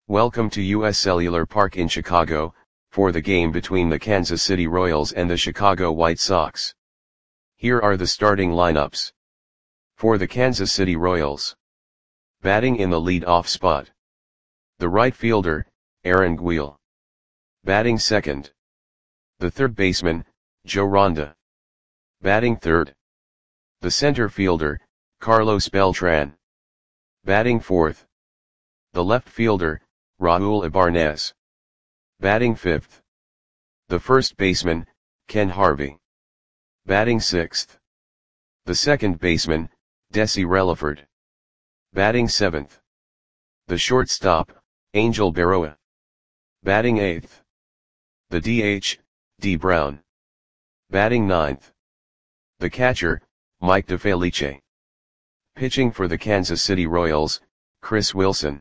Welcome to US Cellular Park in Chicago, for the game between the Kansas City Royals and the Chicago White Sox. Here are the starting lineups. For the Kansas City Royals. Batting in the lead-off spot. The right fielder, Aaron Guil. Batting second. The third baseman, Joe Ronda. Batting third. The center fielder, Carlos Beltran. Batting fourth. The left fielder, Raul Ibanez. Batting fifth. The first baseman, Ken Harvey. Batting sixth. The second baseman, Desi Relaford. Batting seventh. The shortstop, Angel Berroa. Batting eighth. The DH, D. Brown. Batting ninth. The catcher, Mike DeFelice. Pitching for the Kansas City Royals, Chris Wilson.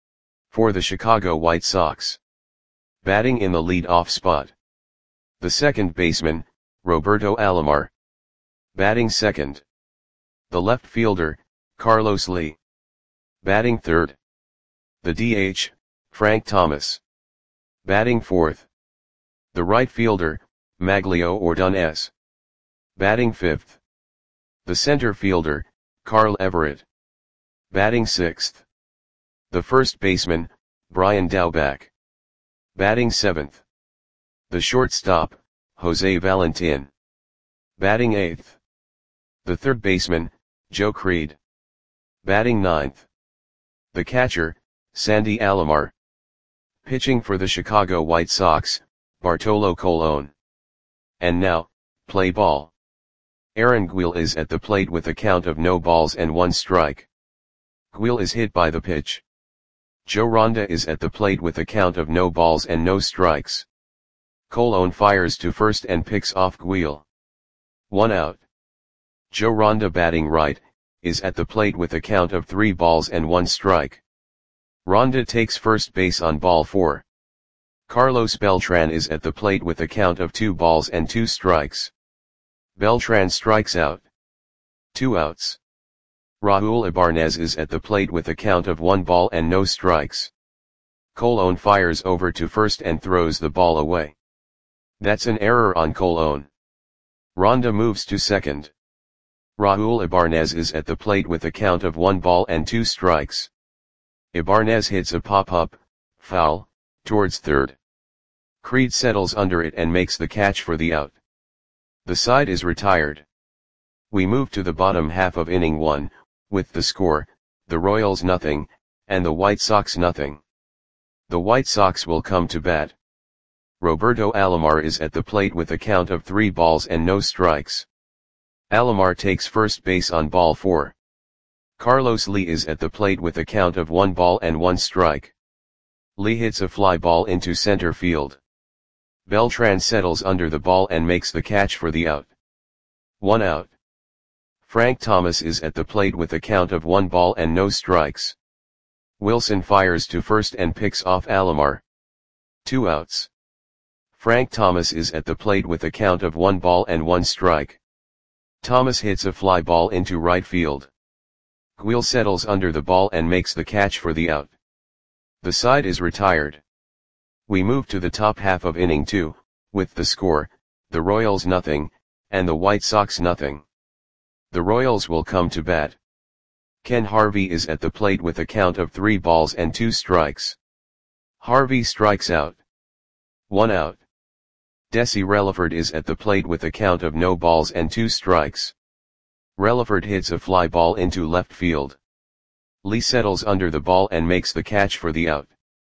For the Chicago White Sox. Batting in the lead-off spot. The second baseman, Roberto Alomar. Batting second. The left fielder, Carlos Lee. Batting third. The DH, Frank Thomas. Batting fourth. The right fielder, Maglio Ordonez. Batting fifth. The center fielder, Carl Everett. Batting sixth. The first baseman, Brian Daubach. Batting seventh. The shortstop, Jose Valentin. Batting eighth. The third baseman, Joe Creed. Batting ninth. The catcher, Sandy Alomar. Pitching for the Chicago White Sox, Bartolo Colon. And now, play ball. Aaron Guil is at the plate with a count of no balls and one strike. Guil is hit by the pitch. Joe Ronda is at the plate with a count of no balls and no strikes. Colon fires to first and picks off Guil. 1 out. Joe Ronda, batting right, is at the plate with a count of 3 balls and 1 strike. Ronda takes first base on ball 4. Carlos Beltran is at the plate with a count of 2 balls and 2 strikes. Beltran strikes out. 2 outs. Raul Ibanez is at the plate with a count of 1 ball and no strikes. Colon fires over to first and throws the ball away. That's an error on Colon. Ronda moves to second. Raul Ibanez is at the plate with a count of 1 ball and 2 strikes. Ibanez hits a pop-up, foul, towards third. Creed settles under it and makes the catch for the out. The side is retired. We move to the bottom half of inning 1, with the score, the Royals 0, and the White Sox 0. The White Sox will come to bat. Roberto Alomar is at the plate with a count of 3 balls and no strikes. Alomar takes first base on ball 4. Carlos Lee is at the plate with a count of 1 ball and 1 strike. Lee hits a fly ball into center field. Beltran settles under the ball and makes the catch for the out. 1 out. Frank Thomas is at the plate with a count of 1 ball and no strikes. Wilson fires to first and picks off Alomar. 2 outs. Frank Thomas is at the plate with a count of 1 ball and 1 strike. Thomas hits a fly ball into right field. Guil settles under the ball and makes the catch for the out. The side is retired. We move to the top half of inning 2, with the score, the Royals 0, and the White Sox 0. The Royals will come to bat. Ken Harvey is at the plate with a count of 3 balls and 2 strikes. Harvey strikes out. 1 out. Desi Relaford is at the plate with a count of no balls and 2 strikes. Relaford hits a fly ball into left field. Lee settles under the ball and makes the catch for the out.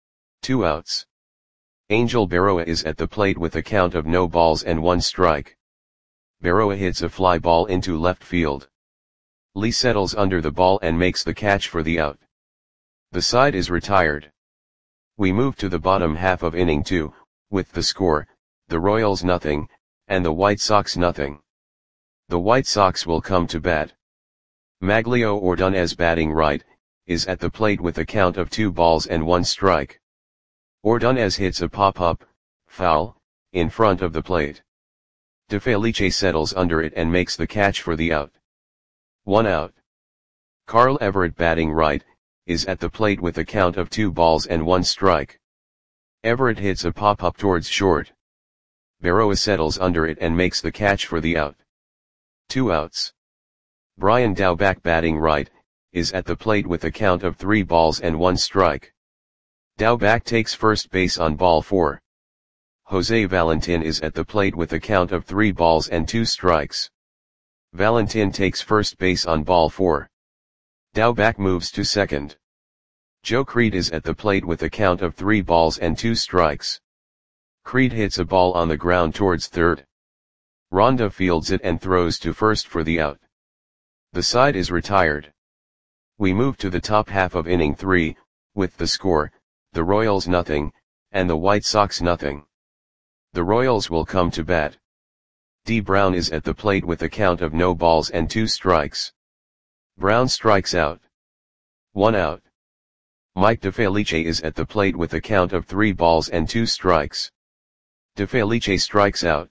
2 outs. Angel Berroa is at the plate with a count of no balls and 1 strike. Berroa hits a fly ball into left field. Lee settles under the ball and makes the catch for the out. The side is retired. We move to the bottom half of inning 2, with the score, the Royals 0, and the White Sox 0. The White Sox will come to bat. Maglio Ordonez, batting right, is at the plate with a count of 2 balls and 1 strike. Ordonez hits a pop-up, foul, in front of the plate. DeFelice settles under it and makes the catch for the out. 1 out. Carl Everett, batting right, is at the plate with a count of 2 balls and 1 strike. Everett hits a pop-up towards short. Berroa settles under it and makes the catch for the out. 2 outs. Brian Daubach batting right, is at the plate with a count of 3 balls and 1 strike. Daubach takes first base on ball 4. Jose Valentin is at the plate with a count of 3 balls and 2 strikes. Valentin takes first base on ball 4. Daubach moves to second. Joe Creed is at the plate with a count of 3 balls and 2 strikes. Creed hits a ball on the ground towards third. Ronda fields it and throws to first for the out. The side is retired. We move to the top half of inning 3, with the score, the Royals nothing, and the White Sox nothing. The Royals will come to bat. D. Brown is at the plate with a count of no balls and 2 strikes. Brown strikes out. 1 out. Mike DeFelice is at the plate with a count of 3 balls and 2 strikes. DeFelice strikes out.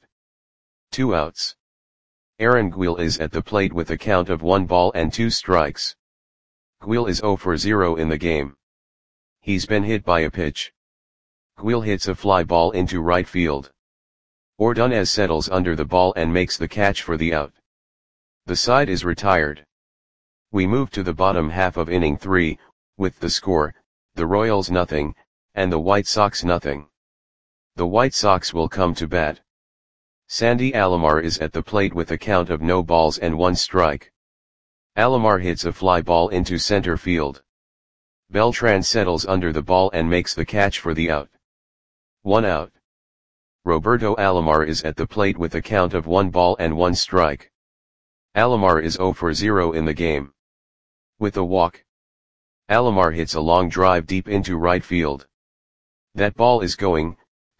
2 outs. Aaron Guil is at the plate with a count of 1 ball and 2 strikes. Guil is 0 for 0 in the game. He's been hit by a pitch. Guil hits a fly ball into right field. Ordonez settles under the ball and makes the catch for the out. The side is retired. We move to the bottom half of inning 3, with the score, the Royals nothing, and the White Sox nothing. The White Sox will come to bat. Sandy Alomar is at the plate with a count of no balls and 1 strike. Alomar hits a fly ball into center field. Beltran settles under the ball and makes the catch for the out. 1 out. Roberto Alomar is at the plate with a count of 1 ball and 1 strike. Alomar is 0 for 0 in the game. With a walk. Alomar hits a long drive deep into right field. That ball is going,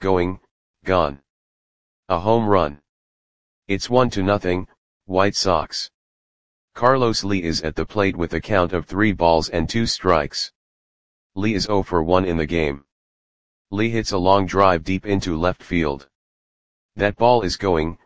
gone. A home run. It's 1-0, White Sox. Carlos Lee is at the plate with a count of 3 balls and 2 strikes. Lee is 0 for 1 in the game. Lee hits a long drive deep into left field. That ball is going,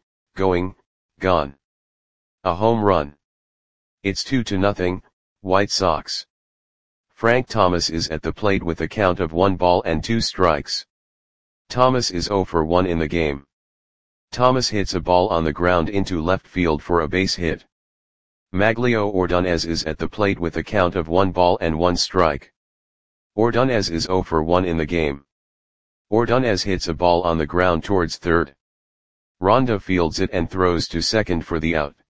gone. A home run. It's 2-0, White Sox. Frank Thomas is at the plate with a count of 1 ball and 2 strikes. Thomas is 0 for 1 in the game. Thomas hits a ball on the ground into left field for a base hit. Maglio Ordonez is at the plate with a count of 1 ball and 1 strike. Ordonez is 0 for 1 in the game. Ordonez hits a ball on the ground towards third. Ronda fields it and throws to second for the out.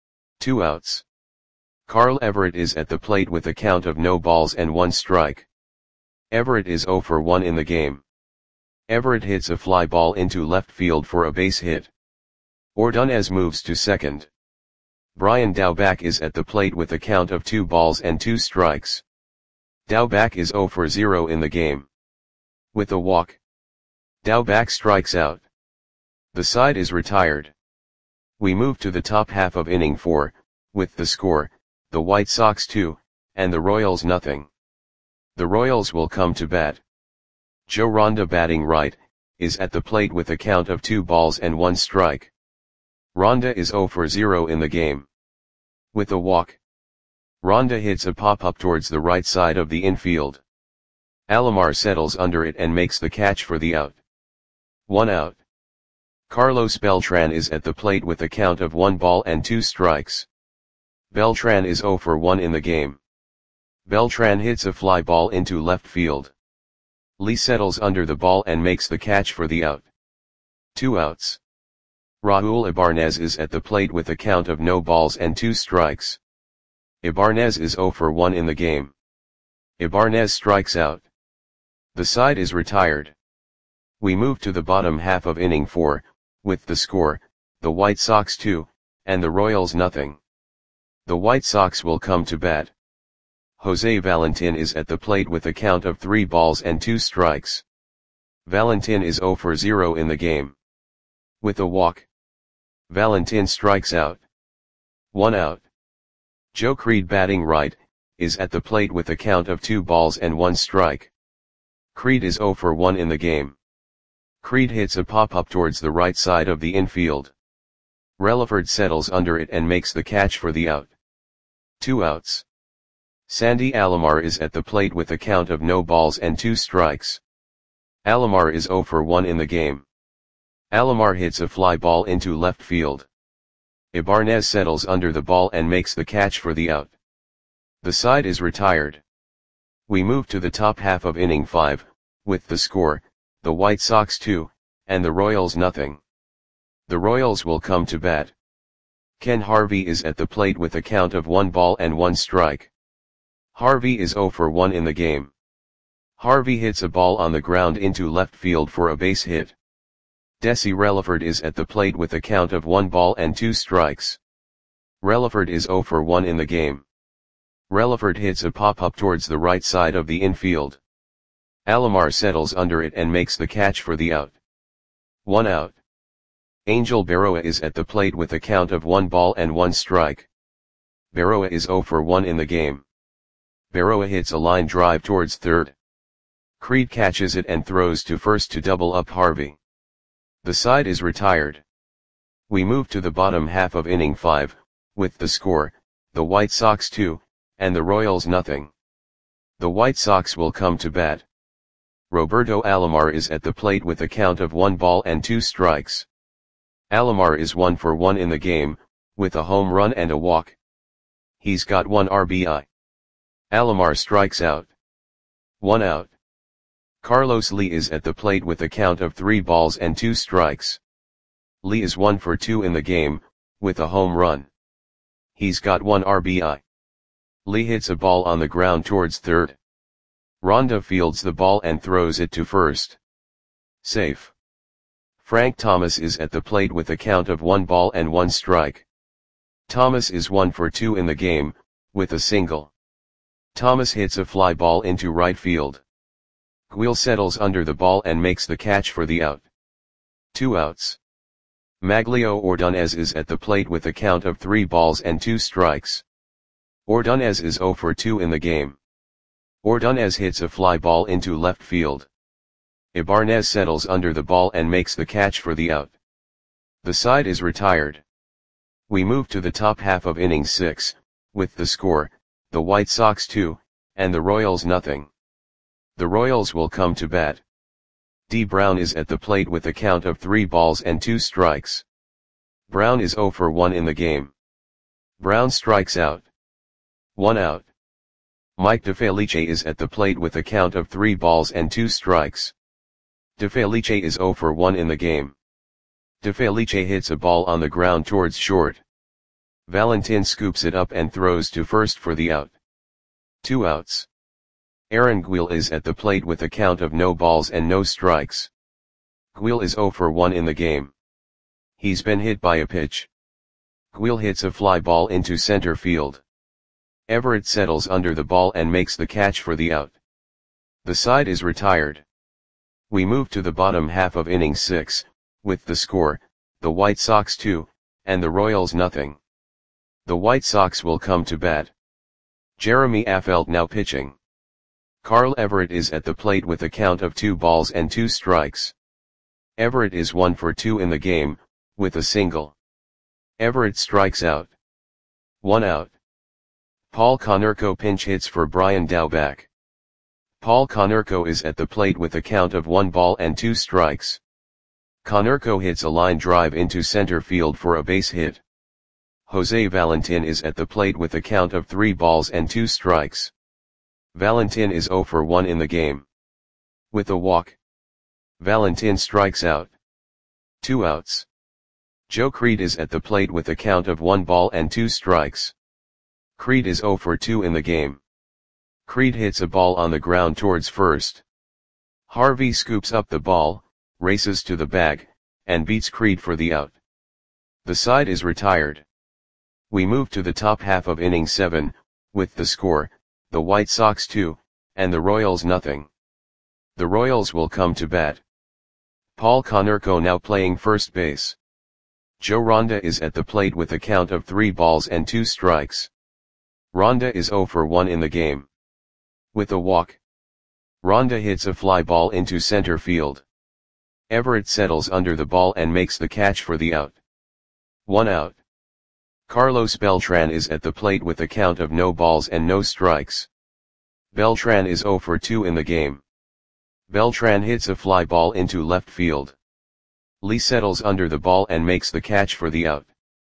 2 outs. Carl Everett is at the plate with a count of no balls and 1 strike. Everett is 0 for 1 in the game. Everett hits a fly ball into left field for a base hit. Ordonez moves to second. Brian Daubach is at the plate with a count of 2 balls and 2 strikes. Daubach is 0 for 0 in the game. With a walk. Daubach strikes out. The side is retired. We move to the top half of inning 4, with the score, the White Sox 2, and the Royals nothing. The Royals will come to bat. Joe Ronda batting right, is at the plate with a count of 2 balls and 1 strike. Ronda is 0 for 0 in the game. With a walk. Ronda hits a pop-up towards the right side of the infield. Alomar settles under it and makes the catch for the out. 1 out. Carlos Beltran is at the plate with a count of 1 ball and 2 strikes. Beltran is 0 for 1 in the game. Beltran hits a fly ball into left field. Lee settles under the ball and makes the catch for the out. 2 outs. Raul Ibarnez is at the plate with a count of no balls and 2 strikes. Ibarnez is 0 for 1 in the game. Ibarnez strikes out. The side is retired. We move to the bottom half of inning 4, with the score, the White Sox 2, and the Royals nothing. The White Sox will come to bat. Jose Valentin is at the plate with a count of 3 balls and 2 strikes. Valentin is 0 for 0 in the game. With a walk. Valentin strikes out. 1 out. Joe Creed batting right, is at the plate with a count of 2 balls and 1 strike. Creed is 0 for 1 in the game. Creed hits a pop-up towards the right side of the infield. Relaford settles under it and makes the catch for the out. 2 outs. Sandy Alomar is at the plate with a count of no balls and 2 strikes. Alomar is 0 for 1 in the game. Alomar hits a fly ball into left field. Ibarnez settles under the ball and makes the catch for the out. The side is retired. We move to the top half of inning 5, with the score, the White Sox 2, and the Royals nothing. The Royals will come to bat. Ken Harvey is at the plate with a count of 1 ball and 1 strike. Harvey is 0 for 1 in the game. Harvey hits a ball on the ground into left field for a base hit. Desi Relaford is at the plate with a count of 1 ball and 2 strikes. Relaford is 0 for 1 in the game. Relaford hits a pop-up towards the right side of the infield. Alomar settles under it and makes the catch for the out. 1 out. Angel Berroa is at the plate with a count of 1 ball and 1 strike. Berroa is 0 for 1 in the game. Berroa hits a line drive towards third. Creed catches it and throws to first to double up Harvey. The side is retired. We move to the bottom half of inning 5, with the score, the White Sox 2, and the Royals nothing. The White Sox will come to bat. Roberto Alomar is at the plate with a count of 1 ball and 2 strikes. Alomar is 1 for 1 in the game, with a home run and a walk. He's got 1 RBI. Alomar strikes out. 1 out. Carlos Lee is at the plate with a count of 3 balls and 2 strikes. Lee is 1 for 2 in the game, with a home run. He's got 1 RBI. Lee hits a ball on the ground towards third. Ronda fields the ball and throws it to first. Safe. Frank Thomas is at the plate with a count of 1 ball and 1 strike. Thomas is 1 for 2 in the game, with a single. Thomas hits a fly ball into right field. Guil settles under the ball and makes the catch for the out. 2 outs. Maglio Ordonez is at the plate with a count of 3 balls and 2 strikes. Ordonez is 0 for 2 in the game. Ordonez hits a fly ball into left field. Ibarnez settles under the ball and makes the catch for the out. The side is retired. We move to the top half of inning 6, with the score, the White Sox 2, and the Royals nothing. The Royals will come to bat. D. Brown is at the plate with a count of 3 balls and 2 strikes. Brown is 0 for 1 in the game. Brown strikes out. 1 out. Mike DeFelice is at the plate with a count of 3 balls and 2 strikes. DeFelice is 0 for 1 in the game. DeFelice hits a ball on the ground towards short. Valentin scoops it up and throws to first for the out. 2 outs. Aaron Guil is at the plate with a count of no balls and no strikes. Guil is 0 for 1 in the game. He's been hit by a pitch. Guil hits a fly ball into center field. Everett settles under the ball and makes the catch for the out. The side is retired. We move to the bottom half of inning 6, with the score, the White Sox 2, and the Royals nothing. The White Sox will come to bat. Jeremy Affeldt now pitching. Carl Everett is at the plate with a count of 2 balls and 2 strikes. Everett is 1 for 2 in the game, with a single. Everett strikes out. 1 out. Paul Konerko pinch hits for Brian Daubach. Paul Konerko is at the plate with a count of 1 ball and 2 strikes. Konerko hits a line drive into center field for a base hit. Jose Valentin is at the plate with a count of 3 balls and 2 strikes. Valentin is 0 for 1 in the game. With a walk. Valentin strikes out. 2 outs. Joe Creed is at the plate with a count of 1 ball and 2 strikes. Creed is 0 for 2 in the game. Creed hits a ball on the ground towards first. Harvey scoops up the ball, races to the bag, and beats Creed for the out. The side is retired. We move to the top half of inning 7, with the score, the White Sox 2, and the Royals nothing. The Royals will come to bat. Paul Konerko now playing first base. Joe Ronda is at the plate with a count of 3 balls and 2 strikes. Ronda is 0 for 1 in the game. With a walk. Ronda hits a fly ball into center field. Everett settles under the ball and makes the catch for the out. 1 out. Carlos Beltran is at the plate with a count of no balls and no strikes. Beltran is 0 for 2 in the game. Beltran hits a fly ball into left field. Lee settles under the ball and makes the catch for the out.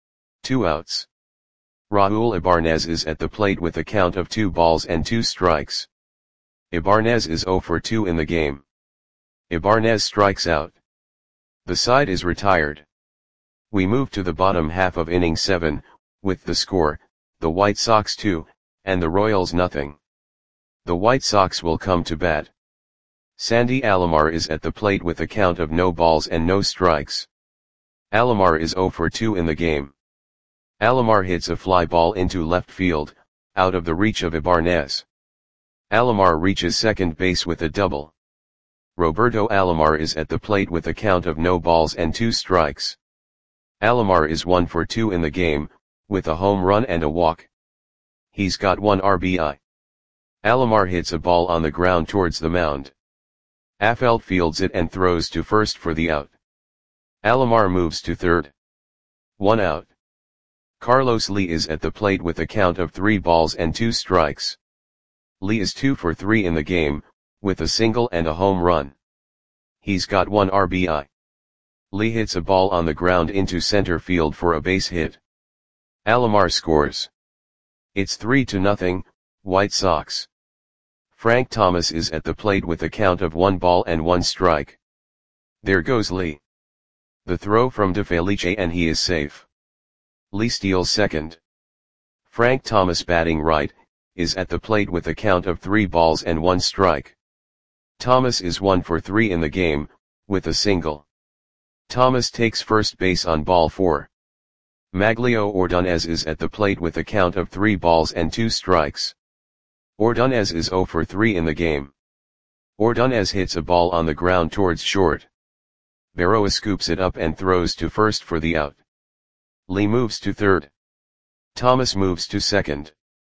2 outs. Raul Ibanez is at the plate with a count of 2 balls and 2 strikes. Ibanez is 0 for 2 in the game. Ibanez strikes out. The side is retired. We move to the bottom half of inning 7, with the score, the White Sox 2, and the Royals nothing. The White Sox will come to bat. Sandy Alomar is at the plate with a count of no balls and no strikes. Alomar is 0 for 2 in the game. Alomar hits a fly ball into left field, out of the reach of Ibanez. Alomar reaches second base with a double. Roberto Alomar is at the plate with a count of no balls and 2 strikes. Alomar is 1 for 2 in the game, with a home run and a walk. He's got 1 RBI. Alomar hits a ball on the ground towards the mound. Affeldt fields it and throws to first for the out. Alomar moves to third. 1 out. Carlos Lee is at the plate with a count of 3 balls and 2 strikes. Lee is 2 for 3 in the game, with a single and a home run. He's got 1 RBI. Lee hits a ball on the ground into center field for a base hit. Alomar scores. It's 3-0, White Sox. Frank Thomas is at the plate with a count of 1 ball and 1 strike. There goes Lee. The throw from DeFelice and he is safe. Lee steals second. Frank Thomas, batting right, is at the plate with a count of 3 balls and 1 strike. Thomas is 1 for 3 in the game, with a single. Thomas takes first base on ball 4. Maglio Ordonez is at the plate with a count of 3 balls and 2 strikes. Ordonez is 0 for 3 in the game. Ordonez hits a ball on the ground towards short. Berroa scoops it up and throws to first for the out. Lee moves to third. Thomas moves to second.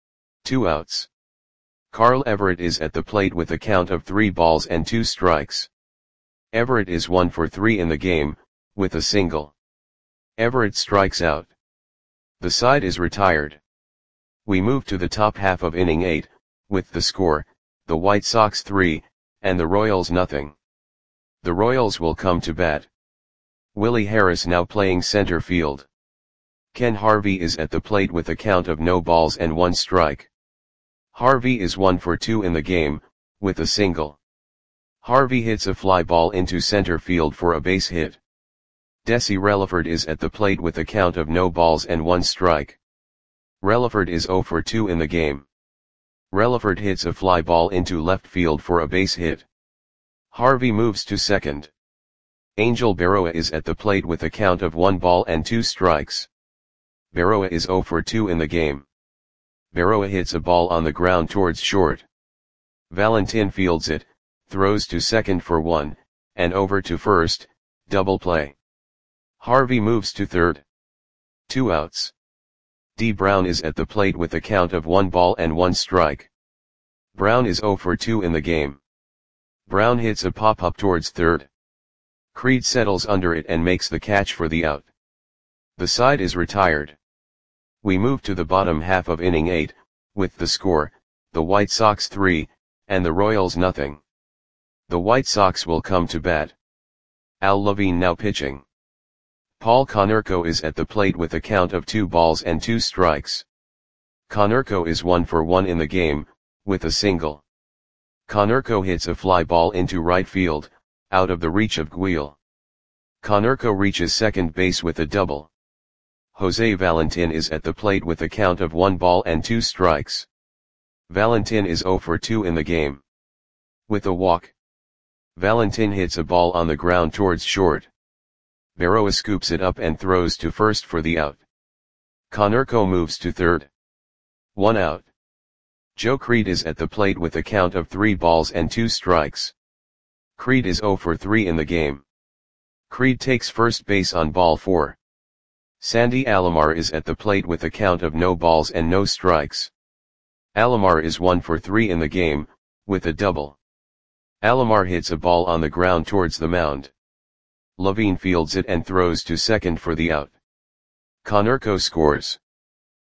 2 outs. Carl Everett is at the plate with a count of 3 balls and 2 strikes. Everett is 1 for 3 in the game, with a single. Everett strikes out. The side is retired. We move to the top half of inning 8, with the score, the White Sox 3, and the Royals nothing. The Royals will come to bat. Willie Harris now playing center field. Ken Harvey is at the plate with a count of no balls and 1 strike. Harvey is 1 for 2 in the game, with a single. Harvey hits a fly ball into center field for a base hit. Desi Relaford is at the plate with a count of no balls and 1 strike. Relaford is 0 for 2 in the game. Relaford hits a fly ball into left field for a base hit. Harvey moves to second. Angel Berroa is at the plate with a count of 1 ball and 2 strikes. Berroa is 0 for 2 in the game. Berroa hits a ball on the ground towards short. Valentin fields it, throws to second for 1, and over to first, double play. Harvey moves to third. 2 outs. D. Brown is at the plate with a count of 1 ball and 1 strike. Brown is 0 for 2 in the game. Brown hits a pop-up towards third. Creed settles under it and makes the catch for the out. The side is retired. We move to the bottom half of inning 8, with the score, the White Sox 3, and the Royals nothing. The White Sox will come to bat. Al Levine now pitching. Paul Konerko is at the plate with a count of 2 balls and 2 strikes. Konerko is 1 for 1 in the game, with a single. Konerko hits a fly ball into right field, out of the reach of Guile. Konerko reaches second base with a double. Jose Valentin is at the plate with a count of 1 ball and 2 strikes. Valentin is 0 for 2 in the game. With a walk. Valentin hits a ball on the ground towards short. Berroa scoops it up and throws to first for the out. Konerko moves to third. 1 out. Joe Creed is at the plate with a count of 3 balls and 2 strikes. Creed is 0 for 3 in the game. Creed takes first base on ball 4. Sandy Alomar is at the plate with a count of no balls and no strikes. Alomar is 1 for 3 in the game, with a double. Alomar hits a ball on the ground towards the mound. Levine fields it and throws to second for the out. Konerko scores.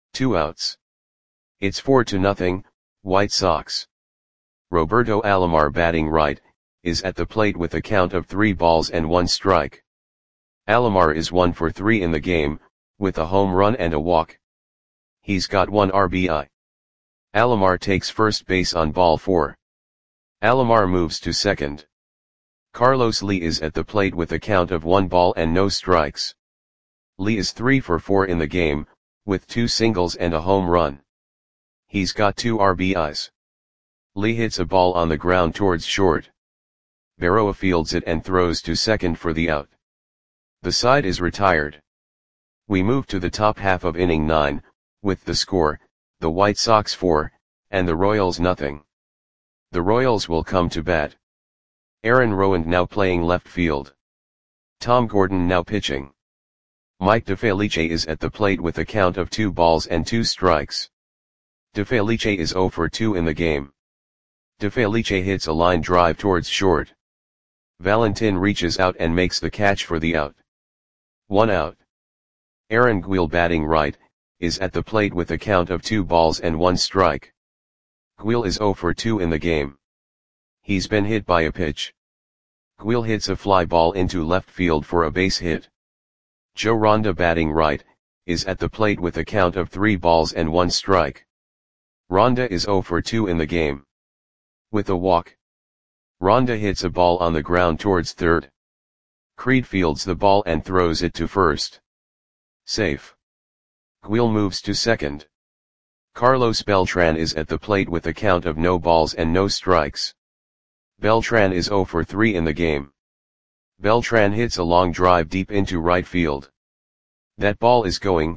2 outs. It's 4-0, White Sox. Roberto Alomar batting right, is at the plate with a count of 3 balls and 1 strike. Alomar is 1 for 3 in the game, with a home run and a walk. He's got 1 RBI. Alomar takes first base on ball 4. Alomar moves to second. Carlos Lee is at the plate with a count of 1 ball and no strikes. Lee is 3 for 4 in the game, with 2 singles and a home run. He's got 2 RBIs. Lee hits a ball on the ground towards short. Berroa fields it and throws to second for the out. The side is retired. We move to the top half of inning 9, with the score, the White Sox 4, and the Royals nothing. The Royals will come to bat. Aaron Rowand now playing left field. Tom Gordon now pitching. Mike DeFelice is at the plate with a count of 2 balls and 2 strikes. DeFelice is 0 for 2 in the game. DeFelice hits a line drive towards short. Valentin reaches out and makes the catch for the out. 1 out. Aaron Guil batting right, is at the plate with a count of 2 balls and 1 strike. Guil is 0 for 2 in the game. He's been hit by a pitch. Guil hits a fly ball into left field for a base hit. Joe Ronda batting right, is at the plate with a count of 3 balls and 1 strike. Ronda is 0 for 2 in the game. With a walk. Ronda hits a ball on the ground towards third. Creed fields the ball and throws it to first. Safe. Guil moves to second. Carlos Beltran is at the plate with a count of no balls and no strikes. Beltran is 0 for 3 in the game. Beltran hits a long drive deep into right field. That ball is gone.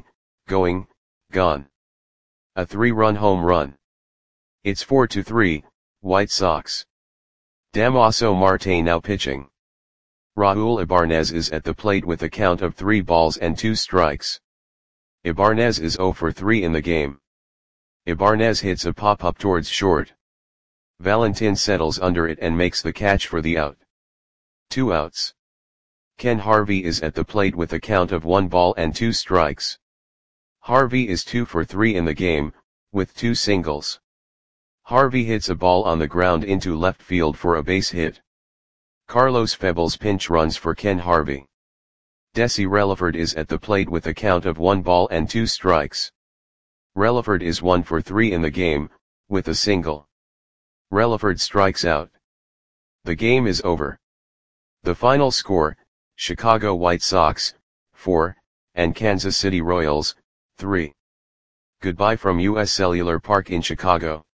A 3-run home run. It's 4-3, White Sox. Damaso Marte now pitching. Raul Ibanez is at the plate with a count of 3 balls and 2 strikes. Ibanez is 0 for 3 in the game. Ibanez hits a pop-up towards short. Valentin settles under it and makes the catch for the out. 2 outs. Ken Harvey is at the plate with a count of 1 ball and 2 strikes. Harvey is 2 for 3 in the game, with 2 singles. Harvey hits a ball on the ground into left field for a base hit. Carlos Febles pinch runs for Ken Harvey. Desi Relaford is at the plate with a count of 1 ball and 2 strikes. Relaford is 1 for 3 in the game, with a single. Relaford strikes out. The game is over. The final score, Chicago White Sox, 4, and Kansas City Royals, 3. Goodbye from US Cellular Park in Chicago.